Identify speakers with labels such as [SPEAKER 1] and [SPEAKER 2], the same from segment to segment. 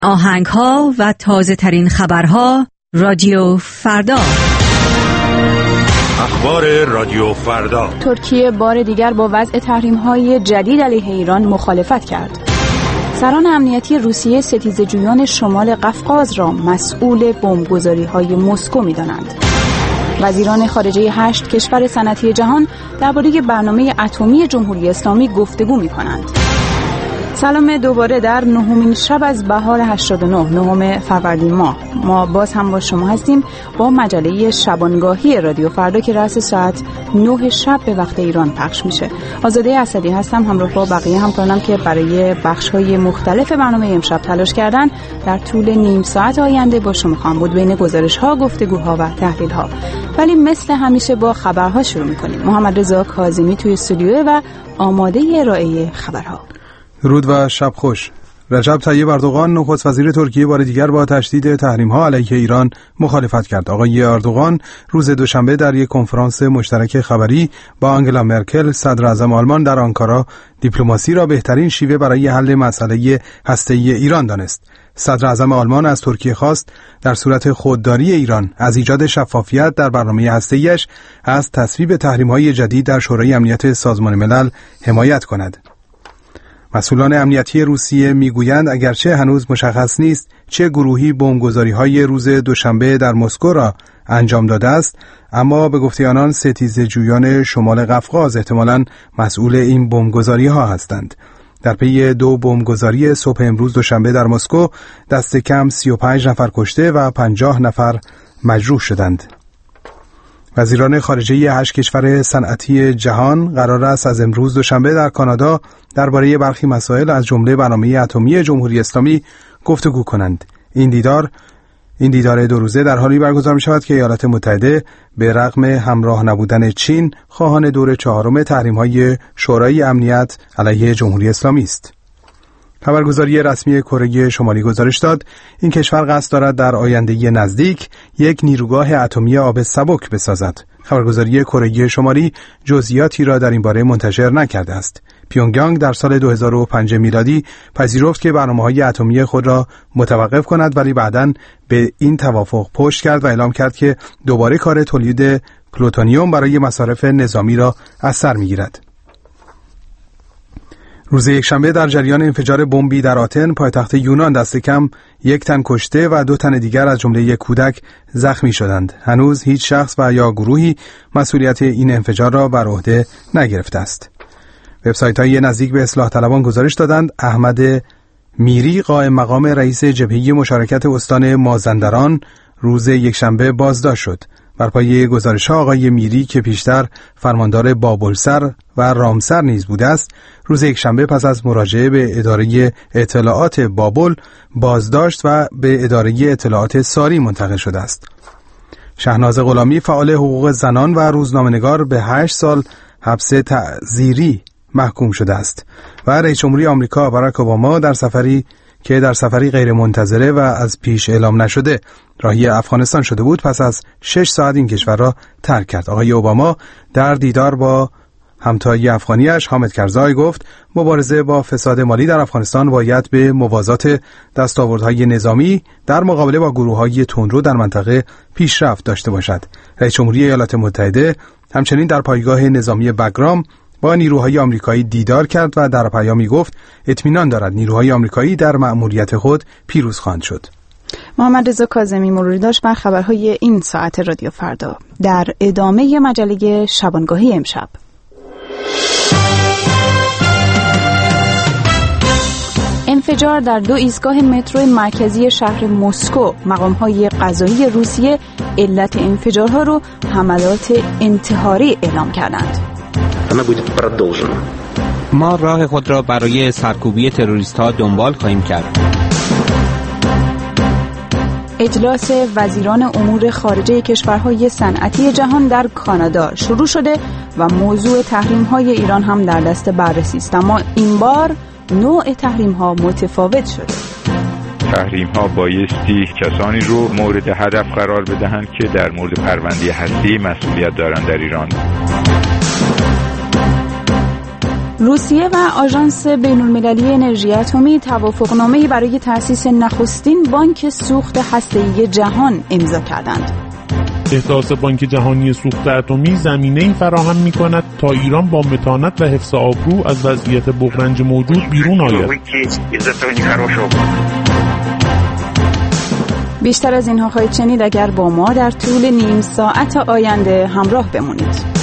[SPEAKER 1] آهنگ‌ها و تازه‌ترین خبرها رادیو فردا.
[SPEAKER 2] اخبار رادیو فردا.
[SPEAKER 3] ترکیه بار دیگر با وضع تحریم‌های جدید علیه ایران مخالفت کرد. سران امنیتی روسیه ستیزه‌جویان شمال قفقاز را مسئول بمبگذاری‌های مسکو می‌دانند. وزیران خارجه 8 کشور صنعتی جهان درباره برنامه اتمی جمهوری اسلامی گفتگو می‌کنند. سلام دوباره در نهمین شب از بهار 89 نهم فروردین ماه. ما باز هم با شما هستیم با مجله شبانگاهی رادیو فردا که رأس ساعت 9 شب به وقت ایران پخش میشه. آزاده اسدی هستم همراه با بقیه همکارانم که برای بخش‌های مختلف برنامه امشب تلاش کردن. در طول نیم ساعت آینده با شما خواهم بود بین گزارش‌ها، گفتگوها و تحلیل‌ها. ولی مثل همیشه با خبرها شروع می‌کنیم. محمد رضا کاظمی توی استودیو و آماده ارائه خبرها.
[SPEAKER 4] درود و شب خوش. رجب طیب اردوغان نخست وزیر ترکیه بار دیگر با تشدید تحریم‌ها علیه ایران مخالفت کرد. آقای اردوغان روز دوشنبه در یک کنفرانس مشترک خبری با آنگلا مرکل صدر اعظم آلمان در آنکارا دیپلماسی را بهترین شیوه برای حل مسئله هسته‌ای ایران دانست. صدر اعظم آلمان از ترکیه خواست در صورت خودداری ایران از ایجاد شفافیت در برنامه هسته‌ایش از تصویب تحریم‌های جدید در شورای امنیت سازمان ملل حمایت کند. مسئولان امنیتی روسیه میگویند اگرچه هنوز مشخص نیست چه گروهی بمبگذاری‌های روز دوشنبه در مسکو را انجام داده است، اما به گفته آنان ستیزه‌جویان شمال قفقاز احتمالاً مسئول این بمبگذاری‌ها هستند. در پی 2 بمبگذاری صبح امروز دوشنبه در مسکو دست کم 35 نفر کشته و 50 نفر مجروح شدند. وزیران خارجه 8 کشور صنعتی جهان قرار است از امروز دوشنبه در کانادا درباره برخی مسائل از جمله برنامه اتمی جمهوری اسلامی گفتگو کنند. این دیدار 2 روزه در حالی برگزار می شود که ایالات متحده به رغم همراه نبودن چین خواهان دور 4 تحریم‌های شورای امنیت علیه جمهوری اسلامی است. خبرگزاری رسمی کره شمالی گزارش داد این کشور قصد دارد در آینده نزدیک یک نیروگاه اتمی آب سبک بسازد. خبرگزاری کره شمالی جزئیاتی را در این باره منتشر نکرده است. پیونگیانگ در سال 2005 میلادی پذیرفت که برنامه‌های اتمی خود را متوقف کند، ولی بعداً به این توافق پشت کرد و اعلام کرد که دوباره کار تولید پلوتونیوم برای مصارف نظامی را از سر می‌گیرد. روز یکشنبه در جریان انفجار بمبی در آتن پایتخت یونان دست کم 1 تن کشته و 2 تن دیگر از جمله 1 کودک زخمی شدند. هنوز هیچ شخص و یا گروهی مسئولیت این انفجار را بر عهده نگرفته است. وبسایت‌های نزدیک به اصلاح طلبان گزارش دادند احمد میری قائم مقام رئیس جبهه مشارکت استان مازندران روز یکشنبه بازداشت شد. بر پایه گزارش‌ها آقای میری که پیشتر فرماندار بابلسر و رامسر نیز بوده است، روز یکشنبه پس از مراجعه به اداره اطلاعات بابل بازداشت و به اداره اطلاعات ساری منتقل شده است. شهناز غلامی فعال حقوق زنان و روزنامه‌نگار به 8 سال حبس تعزیری محکوم شده است و رئیس جمهوری آمریکا باراک اوباما در سفری غیر منتظره و از پیش اعلام نشده راهی افغانستان شده بود پس از 6 ساعت این کشور را ترک کرد. آقای اوباما در دیدار با همتای افغانیش حامد کرزای گفت مبارزه با فساد مالی در افغانستان باید به موازات دستاوردهای نظامی در مقابله با گروه‌های تندرو در منطقه پیشرفت داشته باشد. رئیس جمهوری ایالات متحده همچنین در پایگاه نظامی بگرام با نیروهای آمریکایی دیدار کرد و در پیامی گفت اطمینان دارد نیروهای آمریکایی در مأموریت خود پیروز خواهند شد.
[SPEAKER 3] محمد رضا کاظمی مروری داشت بر خبرهای این ساعت رادیو فردا. در ادامه مجله شبانگاهی امشب انفجار در 2 ایستگاه مترو مرکزی شهر مسکو. مقام‌های قضایی روسیه علت انفجارها رو حملات انتحاری اعلام کردند.
[SPEAKER 5] ما راه خود را برای سرکوبی تروریست‌ها دنبال خواهیم کرد.
[SPEAKER 3] اجلاس وزیران امور خارجه کشورهای صنعتی جهان در کانادا شروع شده و موضوع تحریم‌های ایران هم در دست بررسی است، اما این بار نوع تحریم‌ها متفاوت شده.
[SPEAKER 6] تحریم‌ها بایستی کسانی رو مورد هدف قرار بدهند که در مورد پرونده هستی مسئولیت دارند در ایران.
[SPEAKER 3] روسیه و آژانس بین‌المللی انرژی اتمی توافقنامه‌ای برای تأسیس نخستین بانک سوخت هسته‌ای جهان امضا کردند.
[SPEAKER 7] احداث بانک جهانی سوخت اتمی زمینه‌ای فراهم می‌کند تا ایران با متانت و حفظ آبرو از وضعیت بحران موجود بیرون آید.
[SPEAKER 3] بیشتر از اینها خواهید شنید اگر با ما در طول نیم ساعت آینده همراه بمونید.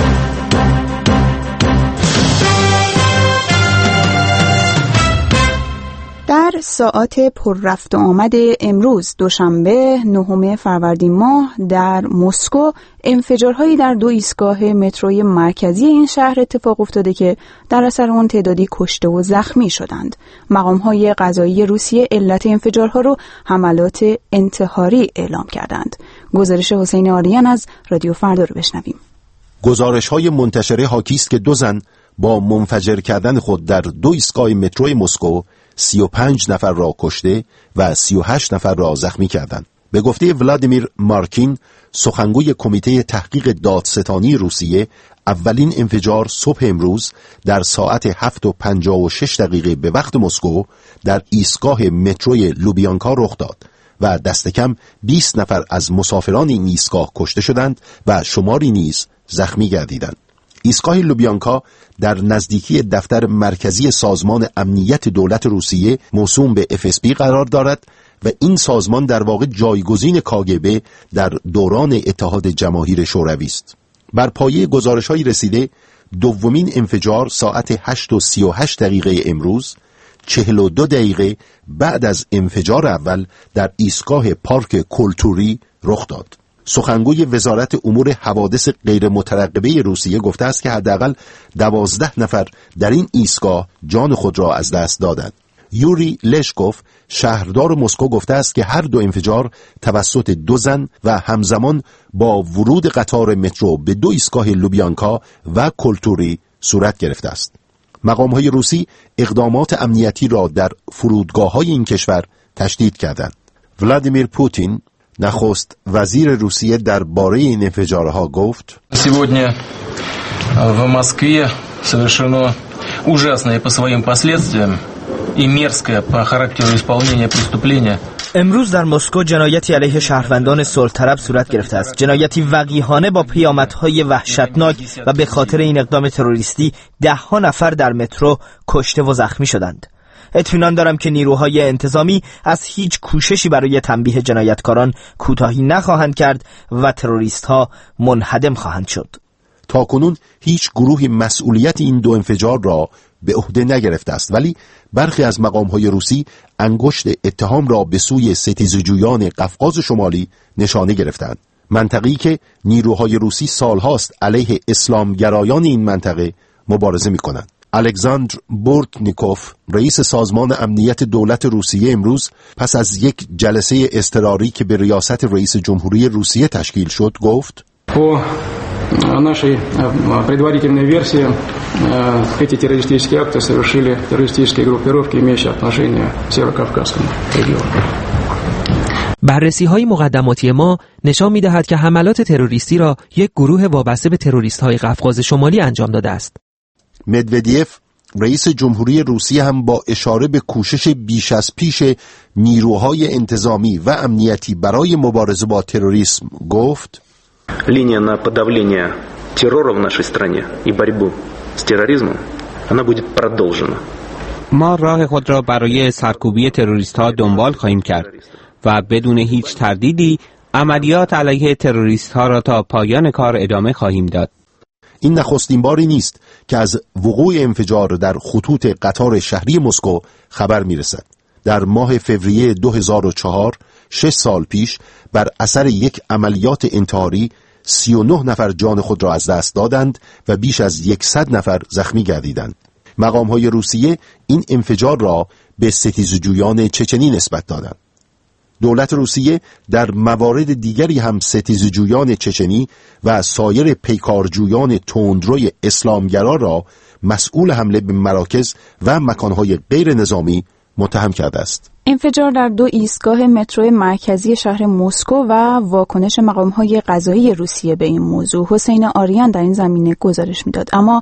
[SPEAKER 3] در ساعات پر رفت و آمد امروز دوشنبه 9 فروردین ماه در مسکو انفجارهایی در 2 ایستگاه متروی مرکزی این شهر اتفاق افتاده که در اثر آن تعدادی کشته و زخمی شدند. مقام‌های قضایی روسیه علت انفجارها رو حملات انتحاری اعلام کردند. گزارش حسین آریان از رادیو فردا رو بشنویم.
[SPEAKER 8] گزارش‌های منتشره حاکی است که 2 زن با منفجر کردن خود در 2 ایستگاه متروی مسکو 35 نفر را کشته و 38 نفر را زخمی کردند. به گفته ولادیمیر مارکین، سخنگوی کمیته تحقیق دادستانی روسیه، اولین انفجار صبح امروز در ساعت 7:56 به وقت مسکو در ایستگاه متروی لوبیانکا رخ داد و دست کم 20 نفر از مسافران این ایستگاه کشته شدند و شماری نیز زخمی گردیدند. ایستگاه لوبیانکا در نزدیکی دفتر مرکزی سازمان امنیت دولت روسیه موسوم به FSB قرار دارد و این سازمان در واقع جایگزین KGB در دوران اتحاد جماهیر شوروی است. بر پایه گزارش‌های رسیده، دومین انفجار ساعت 8:38 امروز 42 دقیقه بعد از انفجار اول در ایستگاه پارک کلتوری رخ داد. سخنگوی وزارت امور حوادث غیر مترقبه روسیه گفته است که حداقل 12 نفر در این ایستگاه جان خود را از دست دادند. یوری لشکوف شهردار مسکو گفته است که هر 2 انفجار توسط 2 زن و همزمان با ورود قطار مترو به 2 ایستگاه لوبیانکا و کلتوری صورت گرفته است. مقام‌های روسی اقدامات امنیتی را در فرودگاه‌های این کشور تشدید کردند. ولادیمیر پوتین نخست وزیر روسیه درباره این انفجارها گفت:
[SPEAKER 9] Сегодня в Москве совершено ужасное по своим последствиям и мерзкое по характеру исполнения преступления.
[SPEAKER 10] امروز در مسکو جنایتی علیه شهروندان صلح‌طلب صورت گرفته است. جنایتی وقیحانه با پیامدهای وحشتناک و به خاطر این اقدام تروریستی 10 نفر در مترو کشته و زخمی شدند. اطمینان دارم که نیروهای انتظامی از هیچ کوششی برای تنبیه جنایتکاران کوتاهی نخواهند کرد و تروریست‌ها منهدم خواهند شد.
[SPEAKER 8] تاکنون هیچ گروهی مسئولیت این 2 انفجار را به عهده نگرفته است، ولی برخی از مقام‌های روسی انگشت اتهام را به سوی ستیزجویان قفقاز شمالی نشانه گرفتند. منطقه‌ای که نیروهای روسی سالهاست علیه اسلامگرایان این منطقه مبارزه می‌کنند. الکساندر بورتنیکوف، رئیس سازمان امنیت دولت روسیه، امروز پس از یک جلسه اضطراری که به ریاست رئیس جمهوری روسیه تشکیل شد گفت:
[SPEAKER 11] по нашей предварительной версии эти террористические акты совершили террористические группировки, имеющие отношение к Северокавказскому региону.
[SPEAKER 12] بررسی‌های مقدماتی ما نشان می‌دهد که حملات تروریستی را یک گروه وابسته به تروریست‌های قفقاز شمالی انجام داده است.
[SPEAKER 8] مدودیف، رئیس جمهوری روسیه، هم با اشاره به کوشش بیش از پیش نیروهای انتظامی و امنیتی برای مبارزه با تروریسم گفت:
[SPEAKER 13] Линия на подавление террора в нашей стране и борьбу с терроризмом, она будет продолжена.
[SPEAKER 5] ما راه خود را برای سرکوبی تروریست‌ها دنبال خواهیم کرد و بدون هیچ تردیدی عملیات علیه تروریست‌ها را تا پایان کار ادامه خواهیم داد.
[SPEAKER 8] این نخستین باری نیست که از وقوع انفجار در خطوط قطار شهری مسکو خبر میرسد. در ماه فوریه 2004، 6 سال پیش، بر اثر یک عملیات انتحاری 39 نفر جان خود را از دست دادند و بیش از 100 نفر زخمی گردیدند. مقام‌های روسیه این انفجار را به ستیزجویان چچنی نسبت دادند. دولت روسیه در موارد دیگری هم ستیزجویان چچنی و سایر پیکارجویان تندروی اسلامگرا را مسئول حمله به مراکز و مکانهای غیر نظامی متهم کرده است.
[SPEAKER 3] انفجار در 2 ایستگاه مترو مرکزی شهر مسکو و واکنش مقام‌های قضایی روسیه به این موضوع. حسین آریان در این زمینه گزارش میداد. اما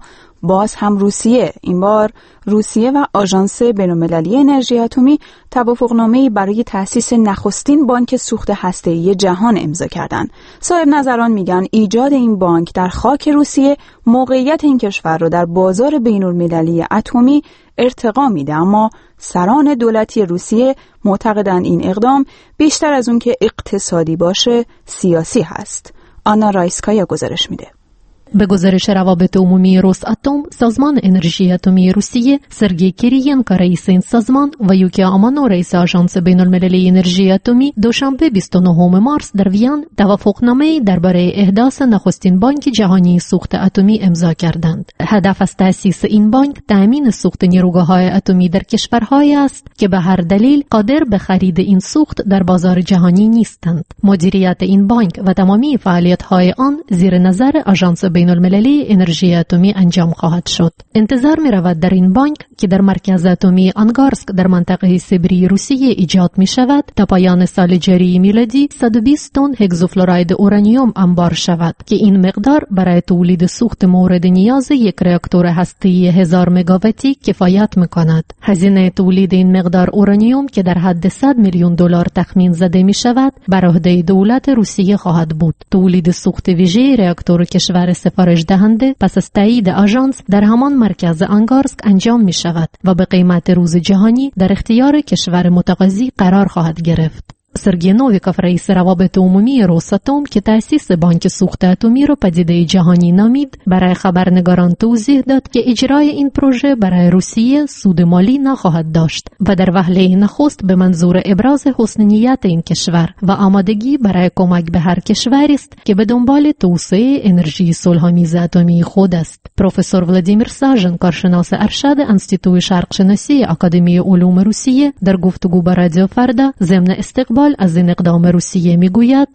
[SPEAKER 3] باز هم روسیه، این بار روسیه و آژانس بین‌المللی انرژی اتمی توافقنامه‌ای برای تأسیس نخستین بانک سوخت هسته‌ای جهان امضا کردند. صاحب نظران میگن ایجاد این بانک در خاک روسیه موقعیت این کشور را در بازار بین‌المللی اتمی ارتقا میده، اما سران دولتی روسیه معتقدند این اقدام بیشتر از اون که اقتصادی باشه سیاسی هست. آنا رایسکایا گزارش میده.
[SPEAKER 14] به گزارش روابط عمومی روساتوم، سازمان انرژی اتمی روسیه، سرگئی کیریєنکو رئیس این سازمان و یوکی آمانو رئیس آژانس بین‌المللی انرژی اتمی دوشنبه 29 مارس در وین توافقنامه‌ای درباره احداث نخستین بانک جهانی سوخت اتمی امضا کردند. هدف از تأسیس این بانک تأمین سوخت نیروگاه‌های اتمی در کشورهایی است که به هر دلیل قادر به خرید این سوخت در بازار جهانی نیستند. مدیریت این بانک و تمامی فعالیت‌های آن زیر نظر آژانس بین‌المللی انرژی اتمی انجام خواهد شد. انتظار می رود در این بانک که در مرکز اتمی آنگارسک در منطقه سیبری روسیه ایجاد می شود تا پایان سال جاری میلادی 120 تن هگزوفلوراید اورانیوم انبار شود که این مقدار برای تولید سوخت مورد نیاز یک راکتور هسته‌ای 1000 مگاواتی کفایت می کند. هزینه تولید این مقدار اورانیوم که در حد 100 میلیون دلار تخمین زده می شود بر عهده دولت روسیه خواهد بود. تولید سوخت ویژه راکتور کشور سفارش دهنده پس از تایید آژانس در همان مرکز آنگارسک انجام می شود و به قیمت روز جهانی در اختیار کشور متقاضی قرار خواهد گرفت. سرگئی نوویکوف رئیس روابط عمومی روساتوم که تأسیس بانک سوخت اتمی را پدیده جهانی نامید، برای خبرنگاران توضیح داد که اجرای این پروژه برای روسیه سود مالی نخواهد داشت و در وهله نخست به منظور ابراز حسن نیت این کشور و آمادگی برای کمک به هر کشوری است که به دنبال توسعه انرژی صلح‌آمیز اتمی خود است. پروفسور ولادیمیر ساژن، کارشناس ارشد انستیتوی شرقشناسی آکادمی علوم روسیه، در گفتگو با رادیو فردا ضمن استقبال از این اقدام روسیه میگوید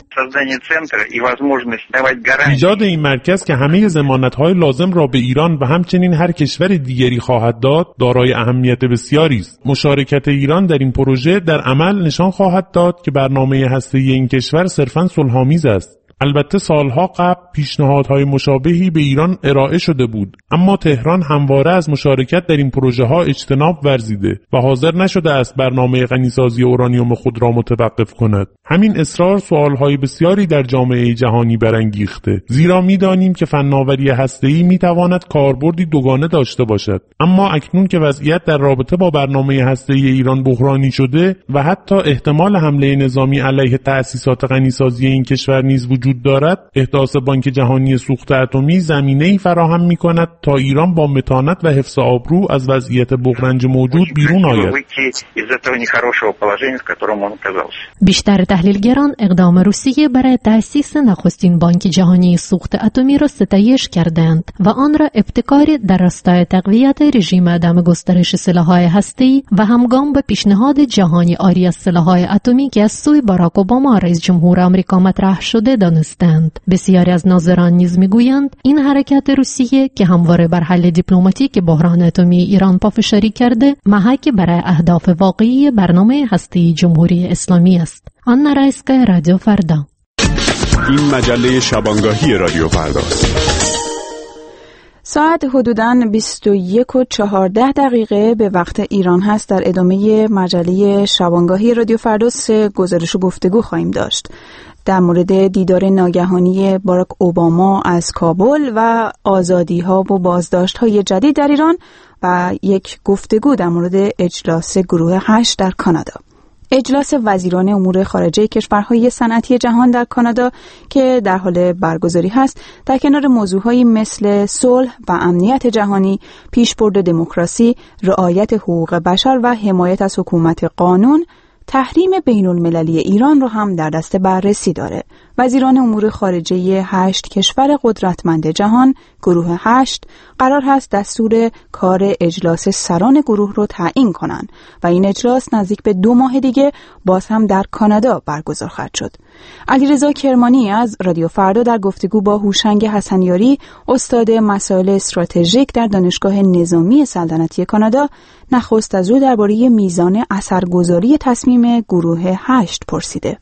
[SPEAKER 7] ایجاد این مرکز که همه ضمانت‌های لازم را به ایران و همچنین هر کشور دیگری خواهد داد دارای اهمیت بسیاری است. مشارکت ایران در این پروژه در عمل نشان خواهد داد که برنامه هسته‌ای این کشور صرفاً صلح‌آمیز است. البته سالها قبل پیشنهادهای مشابهی به ایران ارائه شده بود، اما تهران همواره از مشارکت در این پروژه ها اجتناب ورزیده و حاضر نشده است برنامه غنیسازی اورانیوم خود را متوقف کند. همین اصرار سوالهای بسیاری در جامعه جهانی برانگیخته، زیرا می‌دانیم که فناوری هسته‌ای می‌تواند کاربردی دوگانه داشته باشد، اما اکنون که وضعیت در رابطه با برنامه هسته‌ای ایران بحرانی شده و حتی احتمال حمله نظامی علیه تأسیسات غنیسازی این کشور نیز وجود دارد، احداث بانک جهانی سوخت اتمی زمینه‌ای فراهم می‌کند تا ایران با متانت و حفظ آبرو از وضعیت بغرنج موجود بیرون آید.
[SPEAKER 14] بیشتر تحلیلگران اقدام روسیه برای تأسیس نخستین بانک جهانی سوخت اتمی را ستایش کردند و آن را ابتکاری در راستای تقویت رژیم عدم گسترش سلاح‌های هسته‌ای و همگام به پیشنهاد جهانی عاری از سلاح‌های اتمی که از سوی باراک اوباما رئیس جمهور آمریکا مطرح شده دانستند. بسیاری از ناظران نیز میگویند این حرکت روسیه که همواره بر حل دیپلماتیک بحران اتمی ایران پافشاری کرده، محک برای اهداف واقعی برنامه هسته‌ای جمهوری اسلامی است. آنا رایسکایا، رادیو فردا.
[SPEAKER 2] این مجله شبانگاهی رادیو فرداست.
[SPEAKER 3] ساعت حدوداً 21:14 به وقت ایران هست. در ادامه مجله شبانگاهی رادیو فرداست گزارش و گفتگو خواهیم داشت در مورد دیدار ناگهانی باراک اوباما از کابل و آزادی‌ها و بازداشت‌های جدید در ایران و یک گفتگو در مورد اجلاس گروه 8 در کانادا. اجلاس وزیران امور خارجه کشورهای صنعتی جهان در کانادا که در حال برگزاری هست، در کنار موضوعهایی مثل صلح و امنیت جهانی، پیشبرد دموکراسی، رعایت حقوق بشر و حمایت از حکومت قانون، تحریم بین‌المللی ایران رو هم در دست بررسی داره. وزیران امور خارجه 8 کشور قدرتمند جهان، گروه 8، قرار هست دستور کار اجلاس سران گروه رو تعیین کنن و این اجلاس نزدیک به 2 ماه دیگه باز هم در کانادا برگزار خواهد شد. علیرضا کرمانی از رادیو فردا در گفتگو با هوشنگ حسنیاری، استاد مسائل استراتژیک در دانشگاه نظامی سلطنتی کانادا، نخست از او درباره میزان اثرگذاری تصمیم گروه 8 پرسیده.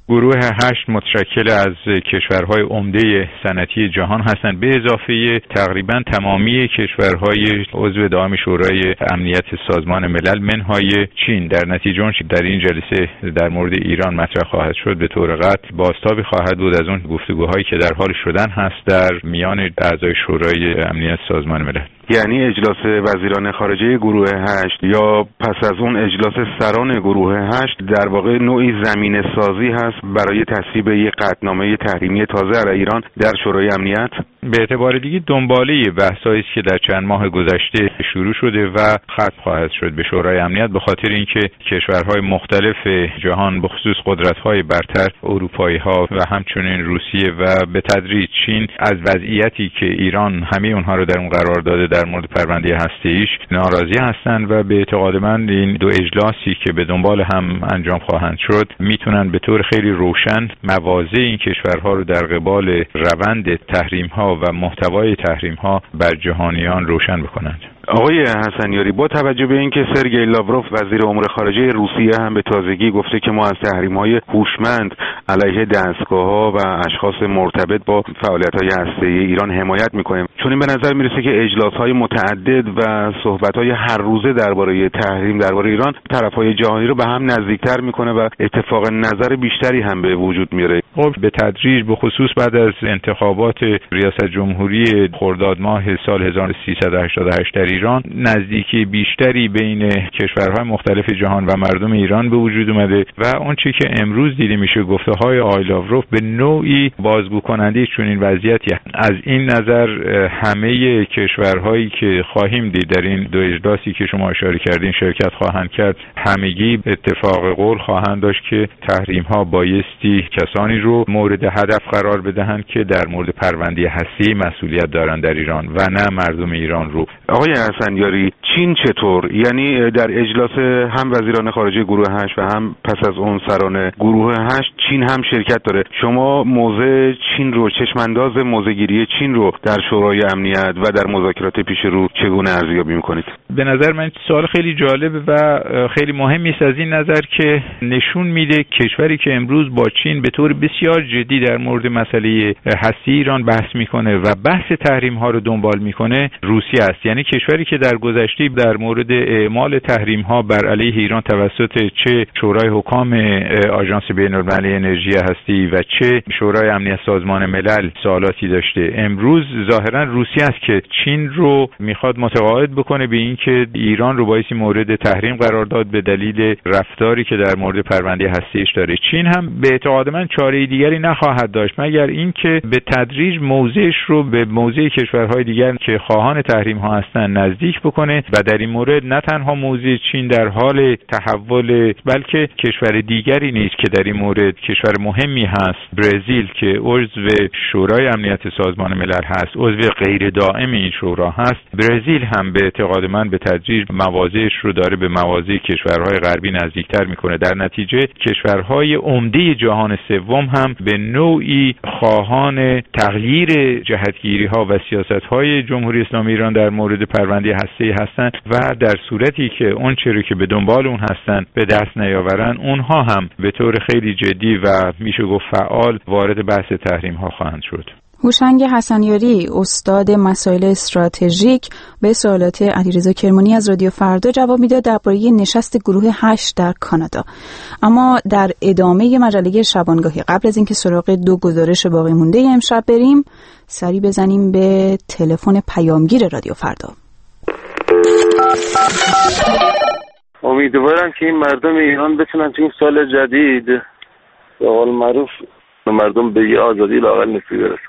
[SPEAKER 6] گروه 8 متشکل از کشورهای عمده صنعتی جهان هستند، به اضافه تقریبا تمامی کشورهای عضو دائم شورای امنیت سازمان ملل منهای چین. در نتیجه اون در این جلسه در مورد ایران مطرح خواهد شد به طور قطع بازتابی خواهد بود از اون گفتگوهایی که در حال شدن هست در میان اعضای شورای امنیت سازمان ملل.
[SPEAKER 15] یعنی اجلاس وزیران خارجه گروه 8 یا پس از اون اجلاس سران گروه 8 در واقع نوعی زمینه سازی هست برای تصویب یک قطعنامه تحریمی تازه علیه ایران در شورای امنیت؟
[SPEAKER 6] به اعتبار دیگه دنباله بحثایی است که در چند ماه گذشته شروع شده و ختم خواهد شد به شورای امنیت، به خاطر اینکه کشورهای مختلف جهان به خصوص قدرت‌های برتر اروپایی‌ها و همچنین روسیه و به تدریج چین از وضعیتی که ایران همه اونها رو در اون قرار داده در مورد پرونده هسته‌ایش ناراضی هستند و به اعتقاد من این دو اجلاسی که به دنبال هم انجام خواهند شد میتونن به طور خیلی روشن مواضع این کشورها رو در قبال روند تحریم‌ها و محتوای تحریم‌ها بر جهانیان روشن بکنند.
[SPEAKER 15] آقای حسنیاری، با توجه به اینکه سرگئی لاوروف وزیر امور خارجه روسیه هم به تازگی گفته که ما از تحریم‌های هوشمند علیه دستگاه‌ها و اشخاص مرتبط با فعالیت‌های هسته‌ای ایران حمایت می‌کنیم، چون این به نظر میرسه که اجلاس‌های متعدد و صحبت‌های هر روزه درباره تحریم درباره ایران طرف‌های جهانی رو به هم نزدیکتر می‌کنه و اتفاق نظر بیشتری هم به وجود میاره.
[SPEAKER 6] خب به تدریج به خصوص بعد از انتخابات ریاست جمهوری خرداد ماه سال 1388 در ایران نزدیکی بیشتری بین کشورهای مختلف جهان و مردم ایران به وجود اومده و اون چیزی که امروز دیده میشه گفته‌های آقای لاوروف به نوعی بازگو کننده چنین وضعیتی. از این نظر همه کشورهایی که خواهیم دید در این دو اجلاسی که شما اشاره کردین شرکت خواهند کرد، همگی اتفاق قول خواهند داشت که تحریم‌ها بایستی کسانی رو مورد هدف قرار بدهند که در مورد پرونده هسته‌ای مسئولیت دارند در ایران و نه مردم ایران رو.
[SPEAKER 15] آقای حسنیاری، چین چطور؟ یعنی در اجلاس هم وزیران خارجه گروه 8 و هم پس از اون سران گروه 8 چین هم شرکت داره. شما موضع چین رو، چشمانداز موضع‌گیری چین رو در شورای امنیت و در مذاکرات پیش رو چگونه ارزیابی می‌کنید؟
[SPEAKER 6] به نظر من سوال خیلی جالب و خیلی مهمی است از این نظر که نشون میده کشوری که امروز با چین به طور بسیار جدی در مورد مسئله هستی ایران بحث میکنه و بحث تحریم ها رو دنبال میکنه روسیه است. یعنی کشوری که در گذشته در مورد اعمال تحریم ها بر علیه ایران توسط چه شورای حکام آژانس بین‌المللی انرژی هستی و چه شورای امنیت سازمان ملل سوالاتی داشته، امروز ظاهرا روسیه است که چین رو میخواد متقاعد بکنه به این که ایران رو بایستی مورد تحریم قرار داد به دلیل رفتاری که در مورد پرونده هسته‌ایش داره. چین هم به اعتقاد من چاره دیگری نخواهد داشت مگر اینکه به تدریج موضعش رو به موضع کشورهای دیگر که خواهان تحریم ها هستند نزدیک بکنه و در این مورد نه تنها موضع چین در حال تحول بلکه کشور دیگری نیست که در این مورد کشور مهمی هست، برزیل که عضو شورای امنیت سازمان ملل هست، عضو غیر دائم این شورا هست. برزیل هم به اعتقاد من به تدریج مواضعش رو داره به مواضع کشورهای غربی نزدیکتر میکنه. در نتیجه کشورهای عمده جهان سوم هم به نوعی خواهان تغییر جهتگیری ها و سیاست های جمهوری اسلامی ایران در مورد پرونده هسته‌ای هستند و در صورتی که اون چیزی که به دنبال اون هستند به دست نیاورن، اونها هم به طور خیلی جدی و میشه گفت فعال وارد بحث تحریم ها خواهند شد.
[SPEAKER 3] هوشنگ حسنیاری، استاد مسائل استراتژیک، به سوالات علیرضا کرمانی از رادیو فردا جواب میداد درباره نشست گروه 8 در کانادا. اما در ادامه مجله شبانگاهی قبل از اینکه سراغ دو گزارش باقی مونده امشب بریم، سری بزنیم به تلفن پیامگیر رادیو فردا.
[SPEAKER 16] امیدوارم که این مردم ایران بتونن تو این سال جدید به قول معروف مردم به یه آزادی لااقل نسبی برسن.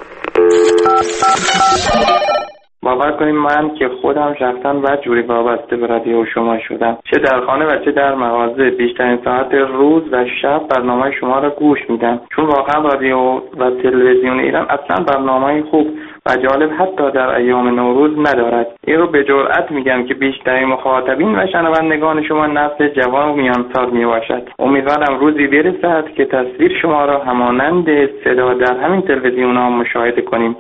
[SPEAKER 17] باور کنید من که خودم شخصا و جوری وابسته به رادیو شما شدم، چه در خانه و چه در مغازه بیشترین ساعت روز و شب برنامه شما را گوش میدم، چون واقعا رادیو و تلویزیون ایران اصلا برنامه خوب و جالب حتی در ایام نوروز ندارد. این رو به جرئت میگم که بیشترین مخاطبین و شنوندگان شما نسل جوان و میانسال میباشد. امیدوارم روزی برسد که تصویر شما را همانند صدا در همین تلویزیون ها مشاهده کنیم.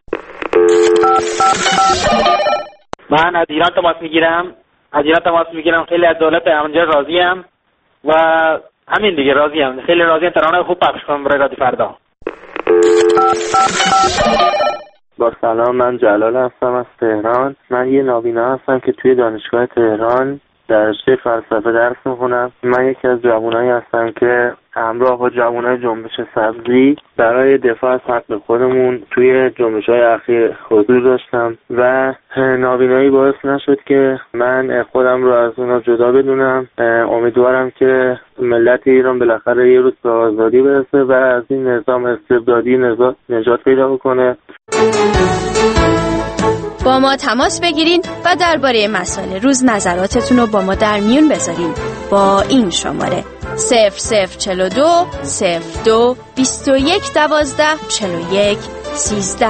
[SPEAKER 18] من از ایران تماس میگیرم. خیلی از دولت همونجا راضیم و همین دیگه، راضیم. خیلی راضیم. ترانه خوب پخش کنم برای رادیو فردا.
[SPEAKER 19] با سلام، من جلال هستم از تهران. من یه نابینا هستم که توی دانشگاه تهران در رشته فلسفه درس میخونم. من یکی از جوانایی هستم که همراه با جوانای جنبش سبزی برای دفاع از حق خودمون توی جنبش‌های اخیر حضور داشتم و نابینایی باعث نشد که من خودم رو از اونا جدا بدونم. امیدوارم که ملت ایران بالاخره یه روز به آزادی برسه و از این نظام استبدادی نجات پیدا بکنه.
[SPEAKER 20] با ما تماس بگیرین و درباره مسائل روز نظراتتون رو با ما در میون بذارین با این شماره 0042 02 21 12 41 13.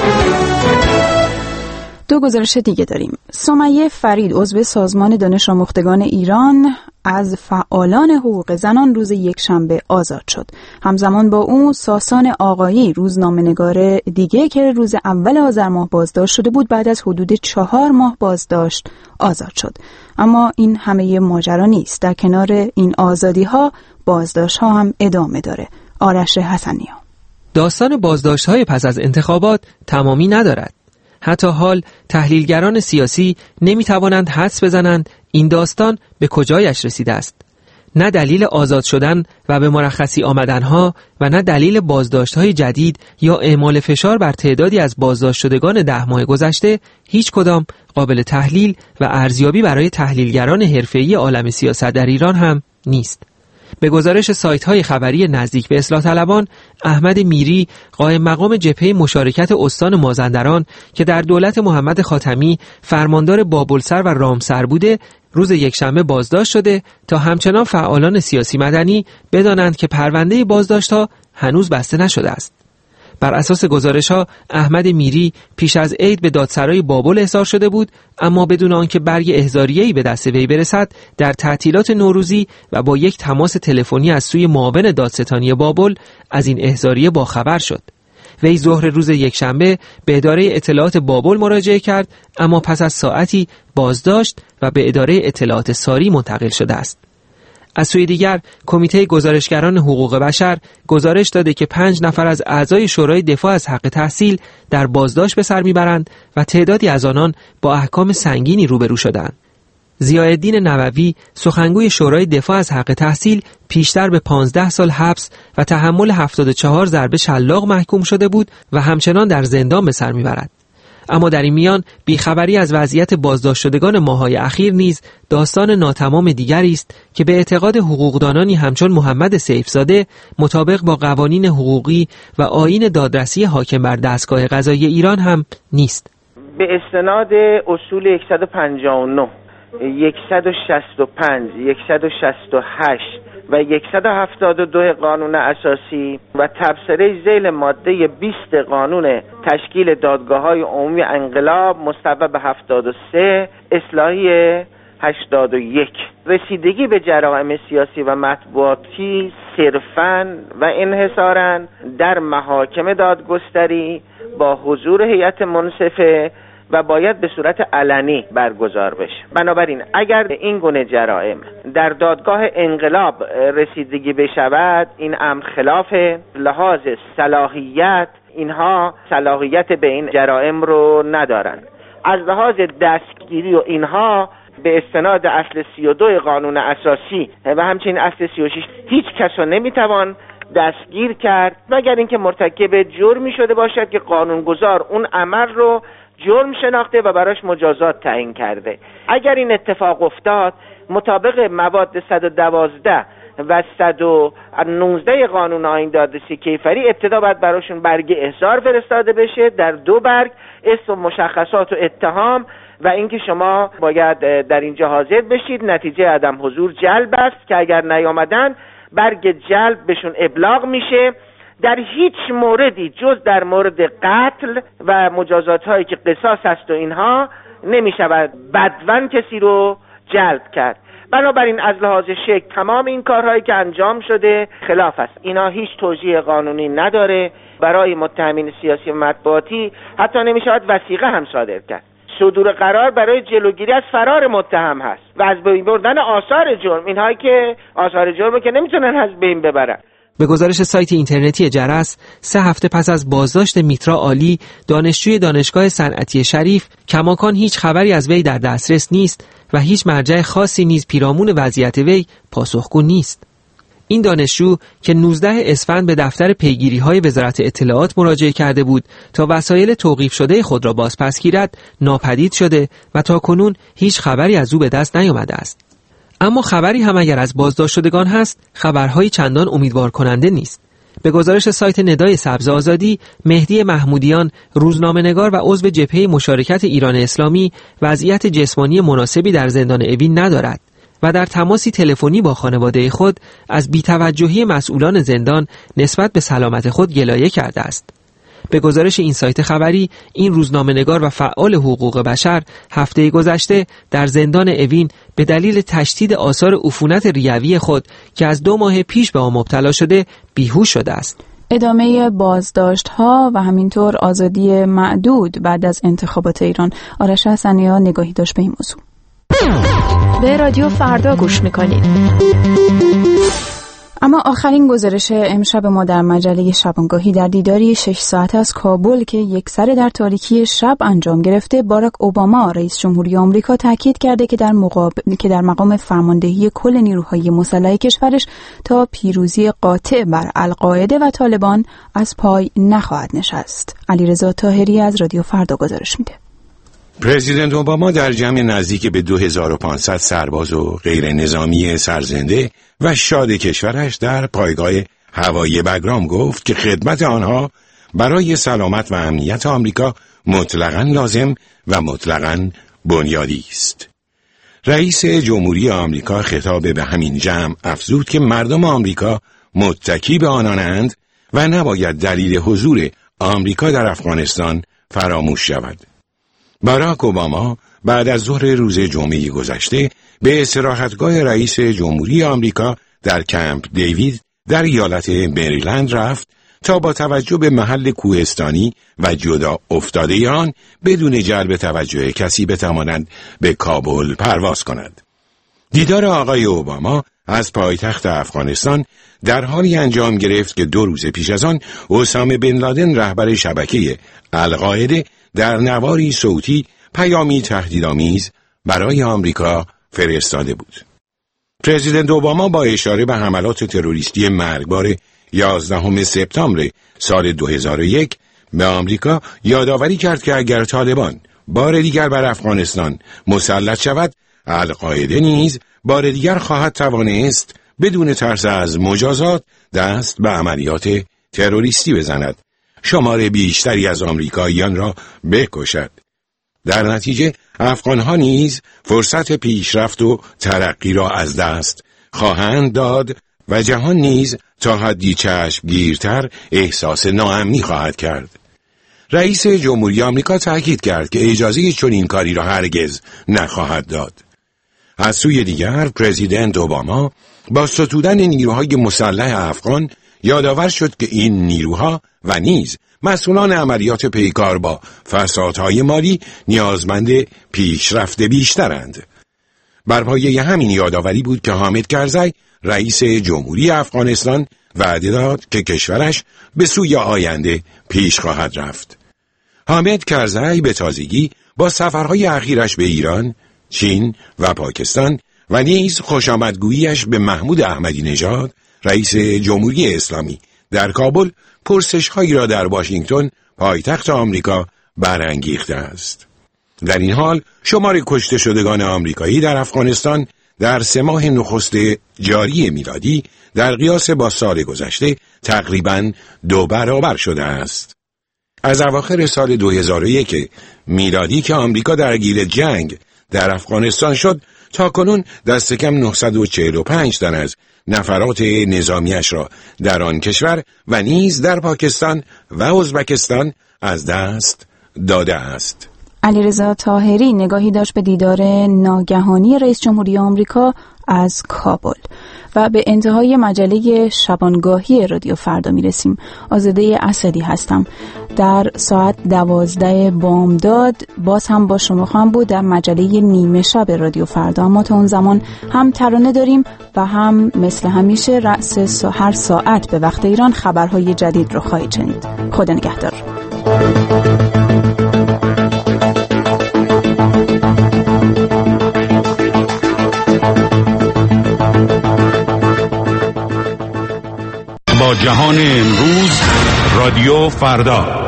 [SPEAKER 3] دو گزارش دیگه داریم. سمیه فرید عضو سازمان دانش آموختگان ایران از فعالان حقوق زنان روز یکشنبه آزاد شد. همزمان با او ساسان آقایی روزنامه‌نگار دیگه که روز اول آذر ماه بازداشت شده بود بعد از حدود 4 ماه بازداشت آزاد شد. اما این همه ماجرا نیست. در کنار این آزادی‌ها بازداشت‌ها هم ادامه داره. آرش حسنی‌ها.
[SPEAKER 12] داستان بازداشت‌های پس از انتخابات تمامی ندارد. حتی حال تحلیلگران سیاسی نمیتوانند حدس بزنند این داستان به کجایش رسیده است. نه دلیل آزاد شدن و به مرخصی آمدنها و نه دلیل بازداشت‌های جدید یا اعمال فشار بر تعدادی از بازداشت شدگان 10 ماه گذشته هیچ کدام قابل تحلیل و ارزیابی برای تحلیلگران حرفه‌ای عالم سیاست در ایران هم نیست. به گزارش سایت‌های خبری نزدیک به اصلاح طلبان، احمد میری قائم مقام جبهه مشارکت استان مازندران که در دولت محمد خاتمی فرماندار بابلسر و رامسر بوده، روز یکشنبه بازداشت شده تا همچنان فعالان سیاسی مدنی بدانند که پرونده بازداشت‌ها هنوز بسته نشده است. بر اساس گزارش‌ها احمد میری پیش از عید به دادسرای بابل احضار شده بود، اما بدون آنکه برگ احضاریه‌ای به دست وی برسد در تعطیلات نوروزی و با یک تماس تلفنی از سوی معاون دادستانی بابل از این احضاریه باخبر شد. وی ظهر روز یکشنبه به اداره اطلاعات بابل مراجعه کرد، اما پس از ساعتی بازداشت و به اداره اطلاعات ساری منتقل شده است. از سوی دیگر کمیته گزارشگران حقوق بشر گزارش داده که 5 نفر از اعضای شورای دفاع از حق تحصیل در بازداشت به سر میبرند و تعدادی از آنان با احکام سنگینی روبرو شدند. ضیاءالدین نووی سخنگوی شورای دفاع از حق تحصیل پیشتر به 15 سال حبس و تحمل 74 ضربه شلاق محکوم شده بود و همچنان در زندان به سر میبرد. اما در این میان بیخبری از وضعیت بازداشت شدگان ماه‌های اخیر نیز داستان ناتمام دیگری است که به اعتقاد حقوقدانانی همچون محمد سیفزاده مطابق با قوانین حقوقی و آیین دادرسی حاکم بر دستگاه قضایی ایران هم نیست.
[SPEAKER 21] به استناد اصول 159 165 168 و 172 قانون اساسی و تبصره ذیل ماده 20 قانون تشکیل دادگاه‌های عمومی انقلاب مصوب 73 اصلاحی 81 رسیدگی به جرائم سیاسی و مطبوعاتی صرفاً و انحصاراً در محاکم دادگستری با حضور هیئت منصفه و باید به صورت علنی برگزار بشه. بنابراین اگر این گونه جرائم در دادگاه انقلاب رسیدگی بشود، این امر خلاف لحاظ صلاحیت، اینها صلاحیت به این جرائم رو ندارن. از لحاظ دستگیری و اینها به استناد اصل 32 قانون اساسی و همچنین اصل 36 هیچ کس رو نمیتوان دستگیر کرد مگر اینکه مرتکب جرمی شده باشد که قانونگذار اون عمل رو جرم شناخته و براش مجازات تعیین کرده. اگر این اتفاق افتاد مطابق مواد 112 و 119 قانون آیین دادرسی کیفری ابتدا باید براشون برگ احضار فرستاده بشه در 2 برگ، اسم و مشخصات و اتهام و اینکه شما باید در اینجا حاضر بشید. نتیجه عدم حضور جلب است که اگر نیامدن برگ جلب بهشون ابلاغ میشه. در هیچ موردی جز در مورد قتل و مجازات هایی که قصاص است و اینها نمی شود بدون کسی رو جلب کرد. بنابراین از لحاظ شکل تمام این کارهایی که انجام شده خلاف است. اینا هیچ توجیه قانونی نداره. برای متهمین سیاسی و مطبوعاتی حتی نمی شود وثیقه هم صادر کرد. صدور قرار برای جلوگیری از فرار متهم هست و از بین بردن آثار جرم. اینهایی که آثار جرم که نمیتونن از بین ببرن.
[SPEAKER 12] به گزارش سایت اینترنتی جرس، 3 هفته پس از بازداشت میترا عالی، دانشجوی دانشگاه صنعتی شریف، کماکان هیچ خبری از وی در دسترس نیست و هیچ مرجع خاصی نیز پیرامون وضعیت وی پاسخگو نیست. این دانشجو که 19 اسفند به دفتر پیگیری‌های وزارت اطلاعات مراجعه کرده بود تا وسایل توقیف شده خود را بازپس گیرد، ناپدید شده و تاکنون هیچ خبری از او به دست نیامده است. اما خبری هم اگر از بازداشت شدگان هست، خبرهای چندان امیدوار کننده نیست. به گزارش سایت ندای سبز آزادی، مهدی محمودیان، روزنامه‌نگار و عضو جبهه مشارکت ایران اسلامی، وضعیت جسمانی مناسبی در زندان اوین ندارد و در تماسی تلفنی با خانواده خود از بی‌توجهی مسئولان زندان نسبت به سلامت خود گلایه کرده است. به گزارش این سایت خبری، این روزنامه‌نگار و فعال حقوق بشر هفته گذشته در زندان اوین به دلیل تشدید آثار عفونت ریوی خود که از 2 ماه پیش به آن مبتلا شده بیهوش شده است.
[SPEAKER 3] ادامه بازداشت‌ها و همینطور آزادی معدود بعد از انتخابات ایران. آرش حسنی‌ها نگاهی داشت به این موضوع.
[SPEAKER 14] به رادیو فردا گوش میکنید.
[SPEAKER 3] اما آخرین گزارش امشب ما در مجله شبانگاهی در دیداری 6 ساعته از کابل که یک سره در تاریکی شب انجام گرفته، باراک اوباما رئیس جمهوری آمریکا تاکید کرده که در مقام فرماندهی کل نیروهای مسلح کشورش تا پیروزی قاطع بر القاعده و طالبان از پای نخواهد نشست. علیرضا طاهری از رادیو فردا گزارش میده.
[SPEAKER 1] پرزیدنت اوباما در جمع نزدیک به 2500 سرباز و غیر نظامی سرزنده و شاد کشورش در پایگاه هوایی بگرام گفت که خدمت آنها برای سلامت و امنیت آمریکا مطلقاً لازم و مطلقاً بنیادی است. رئیس جمهوری آمریکا خطاب به همین جمع افزود که مردم آمریکا متکی به آنانند و نباید دلیل حضور آمریکا در افغانستان فراموش شود. باراک اوباما بعد از ظهر روز جمعه گذشته به استراحتگاه رئیس جمهوری آمریکا در کمپ دیوید در ایالت مریلند رفت تا با توجه به محل کوهستانی و جدا افتاده آن بدون جلب توجه کسی بتوانند به کابل پرواز کند. دیدار آقای اوباما از پایتخت افغانستان در حالی انجام گرفت که 2 روز پیش از آن اسامه بن لادن رهبر شبکه القاعده در نواری صوتی پیامی تهدیدآمیز برای آمریکا فرستاده بود. پرزیدنت اوباما با اشاره به حملات تروریستی مرگبار 11 سپتامبر سال 2001 به آمریکا یادآوری کرد که اگر طالبان بار دیگر بر افغانستان مسلط شود، القاعده نیز بار دیگر خواهد توانست بدون ترس از مجازات دست به عملیات تروریستی بزند، شمار بیشتری از آمریکاییان را بکشد. در نتیجه افغانها نیز فرصت پیشرفت و ترقی را از دست خواهند داد و جهان نیز تا حدی چشمگیرتر احساس ناامنی خواهد کرد. رئیس جمهوری آمریکا تاکید کرد که اجازه چنین کاری را هرگز نخواهد داد. از سوی دیگر پرزیدنت اوباما با ستودن نیروهای مسلح افغان یادآور شد که این نیروها و نیز مسئولان عملیات پیکار با فسادهای مالی نیازمند پیشرفت بیشترند. بر پایه همین یادآوری بود که حامد کرزی رئیس جمهوری افغانستان وعده داد که کشورش به سوی آینده پیش خواهد رفت. حامد کرزی به تازگی با سفرهای اخیرش به ایران، چین و پاکستان و نیز خوشامدگویی‌اش به محمود احمدی نژاد رئیس جمهوری اسلامی در کابل پرسش‌هایی را در واشنگتن پایتخت آمریکا برانگیخته است. در این حال شمار کشته شدگان آمریکایی در افغانستان در 3 ماه نخست جاری میلادی در قیاس با سال گذشته تقریباً 2 برابر شده است. از اواخر سال 2001 میلادی که آمریکا درگیر جنگ در افغانستان شد تا کنون دست کم 945 تن از نفرات نظامیش را در آن کشور و نیز در پاکستان و ازبکستان از دست داده است.
[SPEAKER 3] علیرضا طاهری نگاهی داشت به دیدار ناگهانی رئیس جمهوری آمریکا از کابل. و به انتهای مجله شبانگاهی رادیو فردا میرسیم. آزاده اسدی هستم. در ساعت 12 بامداد باز هم با شما خواهم بود در مجله نیمه شب رادیو فردا. اما تا اون زمان هم ترانه داریم و هم مثل همیشه رأس هر ساعت به وقت ایران خبرهای جدید رو خواهید شنید. خدا نگهدار.
[SPEAKER 1] با جهان امروز رادیو فردا.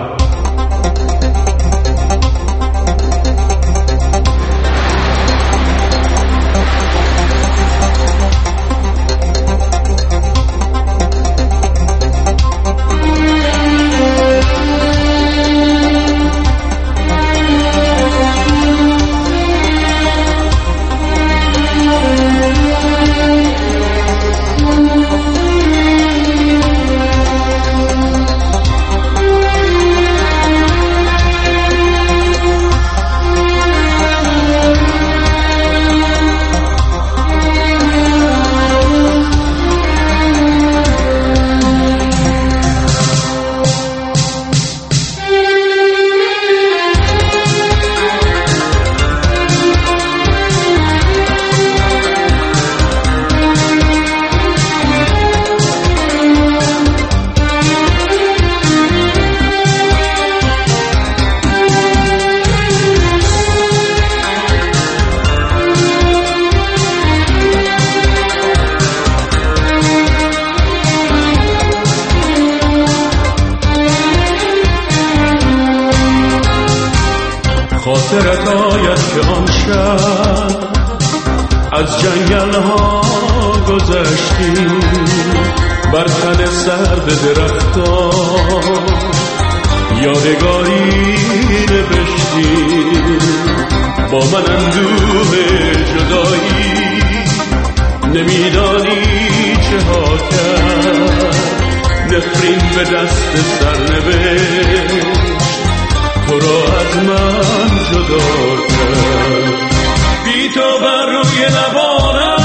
[SPEAKER 4] خاطرت آید که آن شب از جنگل ها گذشتیم، بر تن سرد درختان یادگاری نوشتیم. با من اندوه جدایی نمیدانی چه ها کرد، نفرین به دست سرنوشت تو را از من جدا کرد. بی تو بر روی لبانم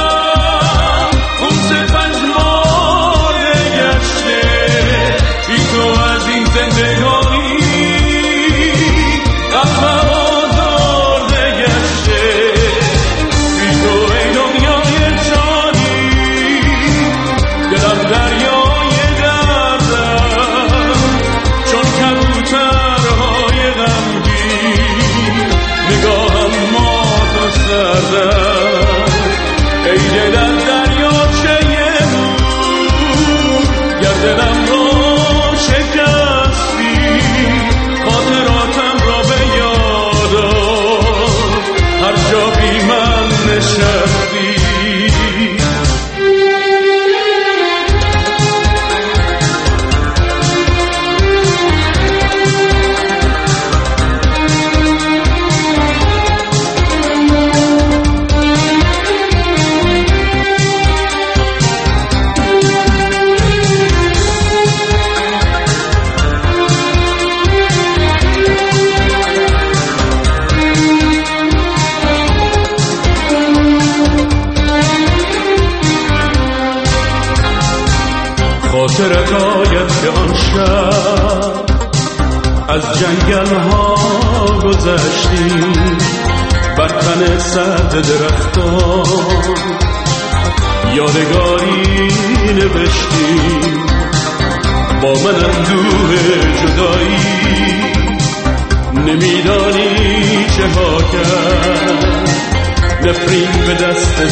[SPEAKER 4] اون پژمرده گشته، بی تو از این زندگانی قلبم آزرده گشته. بی تو ای دنیای جانی دلم دریای دردم، چون کبوترهای غمگین نگاهم مات و سردم. ای دل از دریاچه نور گر دلم را شکستی، خاطراتم را به یاد آر هر جا بی من نشستی. خاطرت آید که آن شب از جنگل ها گذشتیم، بر تن سرد درختان یادگاری نوشتیم. با من اندوه جدایی نمیدانی چه ها کرد، نفرین به دست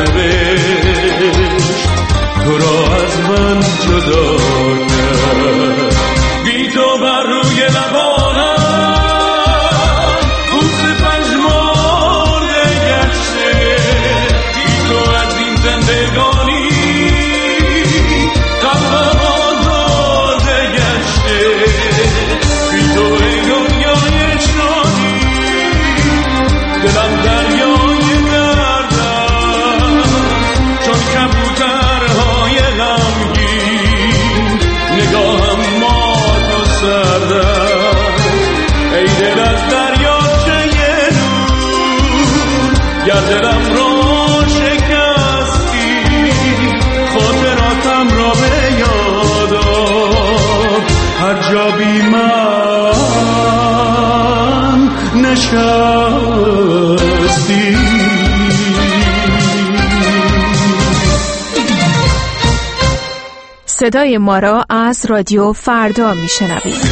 [SPEAKER 4] سرنوشت تو را از من جدا کرد. بی تو بر روی لبانم بوس پژمرده گشته، بی تو از این زندگانی قلبم آزرده گشته. بی تو ای دنیای شادی دلم دریای دردم، چون کبوترهای غمگین
[SPEAKER 9] صدای ما را از رادیو فردا میشنوید.